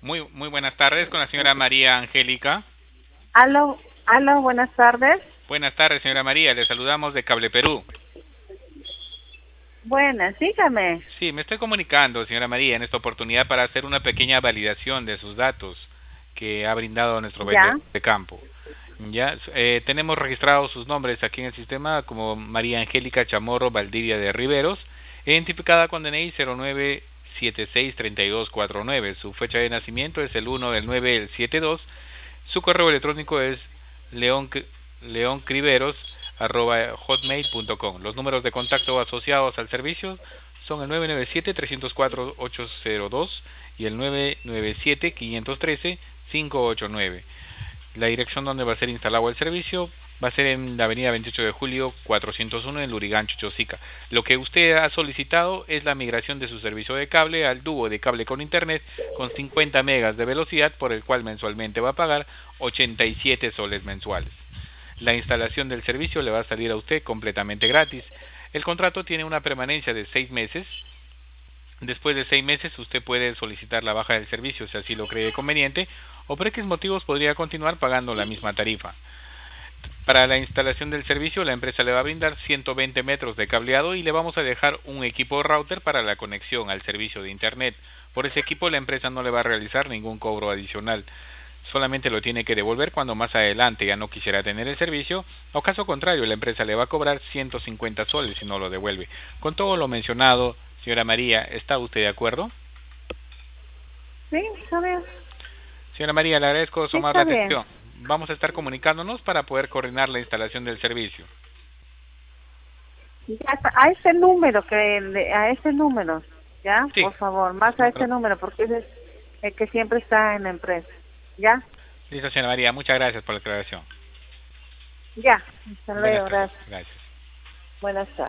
Muy buenas tardes con la señora María Angélica. Aló, buenas tardes. Buenas tardes, señora María. Le saludamos de Cable Perú. Buenas, dígame. Sí, me estoy comunicando, señora María, en esta oportunidad para hacer una pequeña validación de sus datos que ha brindado nuestro vendedor Ya, de campo. Ya, tenemos registrados sus nombres aquí en el sistema como María Angélica Chamorro Valdivia de Riveros, identificada con DNI 09763249. Su fecha de nacimiento es el 1 del 9 del 72. Su correo electrónico es leon, leoncriveros@hotmail.com. Los números de contacto asociados al servicio son el 997-304-802 y el 997-513-589. La dirección donde va a ser instalado el servicio va a ser en la avenida 28 de julio 401 en Lurigancho, Chosica. Lo que usted ha solicitado es la migración de su servicio de cable al dúo de cable con internet con 50 megas de velocidad, por el cual mensualmente va a pagar 87 soles mensuales. La instalación del servicio le va a salir a usted completamente gratis. El contrato tiene una permanencia de 6 meses. Después de 6 meses usted puede solicitar la baja del servicio si así lo cree conveniente, o por X motivos podría continuar pagando la misma tarifa. Para la instalación del servicio, la empresa le va a brindar 120 metros de cableado y le vamos a dejar un equipo router para la conexión al servicio de internet. Por ese equipo la empresa no le va a realizar ningún cobro adicional. Solamente lo tiene que devolver cuando más adelante ya no quisiera tener el servicio, o caso contrario, la empresa le va a cobrar 150 soles si no lo devuelve. Con todo lo mencionado, señora María, ¿está usted de acuerdo? sí, está bien. Señora María, le agradezco su Sí, amable está bien. atención. Vamos a estar comunicándonos para poder coordinar la instalación del servicio. Ya está, a ese número a ese número, ya, Sí, por favor, más a ese número, porque ese es el que siempre está en la empresa. Ya, listo, señora María. Muchas gracias por la aclaración. ya. Hasta Buenas luego, tardes. gracias. Gracias. Buenas tardes.